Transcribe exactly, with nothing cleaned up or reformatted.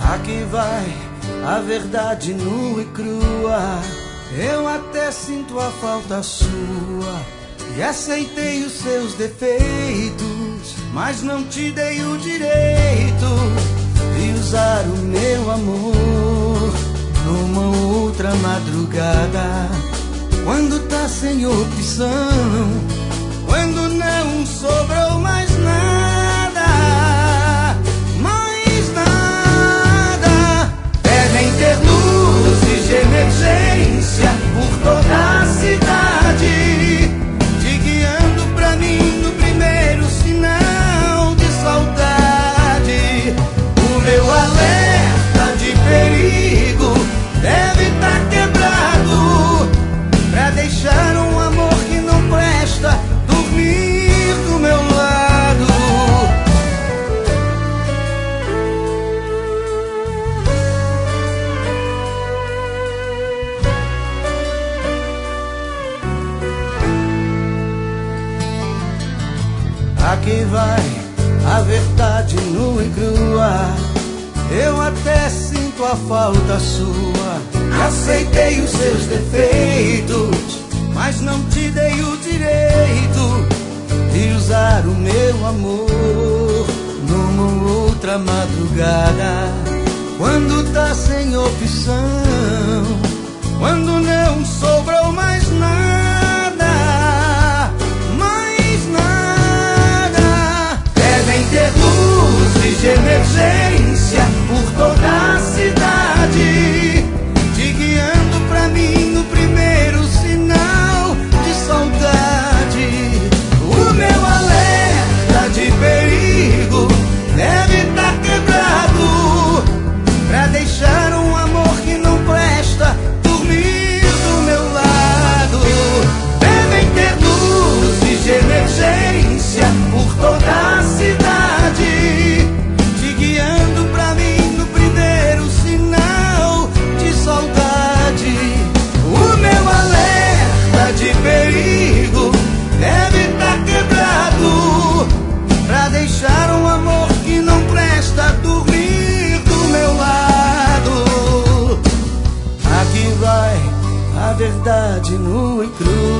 Aqui vai a verdade nua e crua. Eu até sinto a falta sua e aceitei os seus defeitos, mas não te dei o direito de usar o meu amor numa outra madrugada. Quando tá sem opção, quando não sobrou mais nada, mais nada. Devem ter luzes de emergência por toda a cidade, te guiando pra mim no primeiro sinal de saudade. O meu alerta de perigo deve tá quebrado pra deixar um amor que não presta dormir do meu lado. Aqui vai a verdade nua e crua. Eu até sinto a falta sua, aceitei os seus defeitos, mas não te dei o direito de usar o meu amor numa outra madrugada. Quando tá sem opção, quando não sobrou mais nada, mais nada. Devem ter luzes de emergência por toda a cidade, te guiando pra mim no primeiro sinal de saudade. O meu alerta de perigo deve tá quebrado pra deixar um amor que não presta dormir do meu lado. Devem ter luzes de emergência por toda a cidade, te guiando pra mim no primeiro sinal de saudade. O meu alerta de perigo deve tá quebrado pra deixar um amor que não presta dormir do meu lado. Aqui vai a verdade nua e crua.